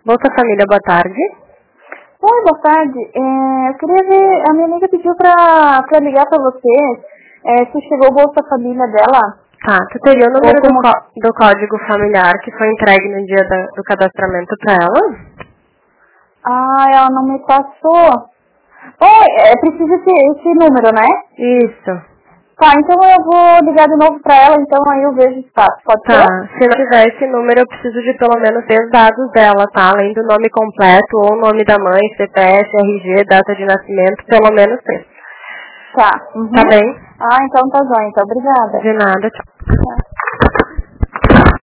Bolsa Família, boa tarde. Oi, boa tarde. Eu queria ver, a minha amiga pediu pra ligar pra você, se chegou o Bolsa Família dela. Tá, tu teria o número do código familiar que foi entregue no dia do cadastramento pra ela? Ela não me passou. Precisa esse número, né? Isso. Tá, então eu vou ligar de novo pra ela, então aí eu vejo o status, pode ser? Tá, se não tiver esse número eu preciso de pelo menos 10 dados dela, tá? Além do nome completo ou o nome da mãe, CPF, RG, data de nascimento, pelo menos 3. Tá. Uhum. Tá bem? Então tá jóia, então obrigada. De nada, tchau. Tá.